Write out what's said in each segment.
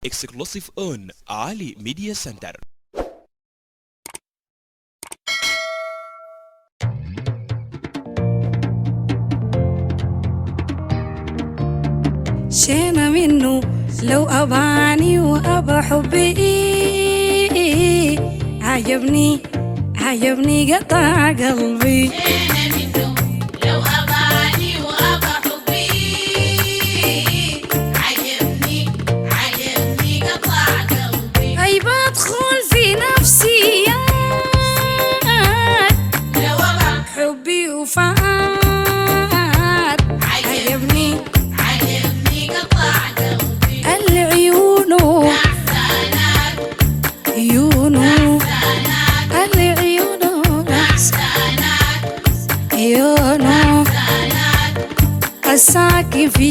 exclusive on Ali Media Center. شينا منه لو أباني وأبا حبي عجبني قطع قلبي. شينا منه لو أباني وأبا حبي عجبني قطع قلبي. أي بدخل في نفسيات لو أبا حبي وفات عجبني قطع قلبي. العيونو أحسانات عيونو العيونو عيونو الساكن في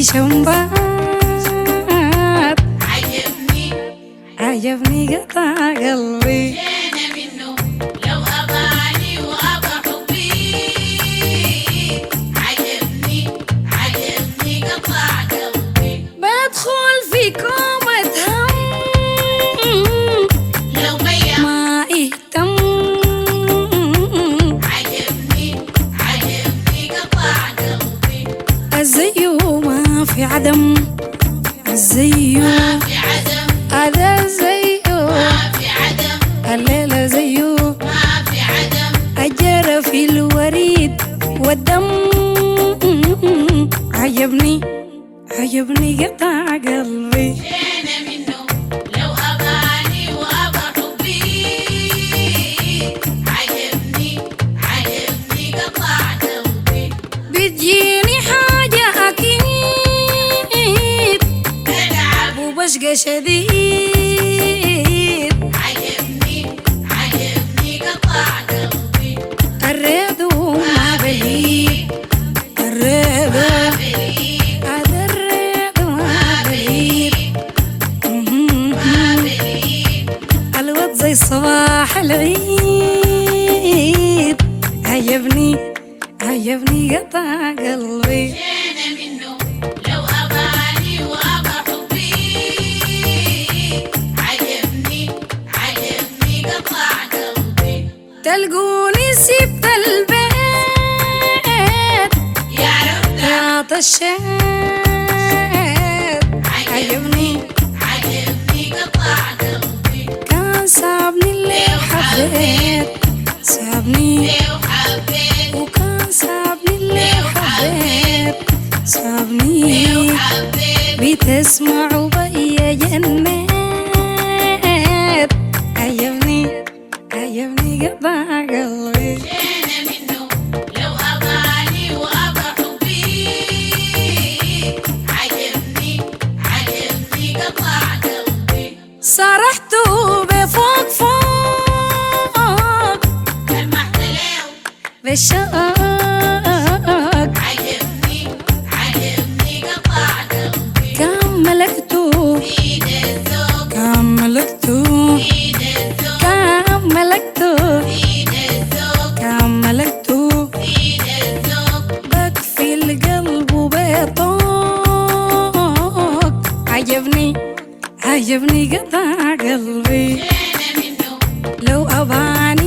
شمبات عجبني قطع قلبي. شينا منه لو أباني وأبا حبي عجبني قطع قلبي. بدخل في كومة هم لو ميا ما اهتم عجبني قطع قلبي. الزيو ما في عدم الزيو ما في عدم هذا الزيو ما في عدم الليلة زيو ما في عدم. أجرى في الوريد والدم عجبني قطع قلبي. شينا منه لو أباني وأبا حبي عجبني قطع قلبي. بتجيني حاجة أكيد تلعب وبشقى شديد عجبني قطع قلبي. الريد وما بليد الريد بريء هذا الريد وما بليد الواد زي صباح العيد عجبني قطع قلبي. شينا منه لو أباني وأبا حبي عجبني قطع قلبي. تلقوني سبت البيت يا ربنا يا طشيت عجبني قطع قلبي. كان سابني اللي حبيت سابني لو حبيت وكان سابني اللي حبيت سابني لو حبيت بتسمع وبيا جنات عجبني قطع قلبي. شينا منه لو أباني وأبا حبي عجبني قطع قلبي. صرحته بفوق سمحت له بالشوق عجبني قطع قلبي. كان ملكته إيد الذوق كان ملكته إيد الذوق كان ملكته إيد الذوق كان ملكته إيد الذوق. بكفي القلب وبيطوق عجبني قطع قلبي. شينا منه لو أباني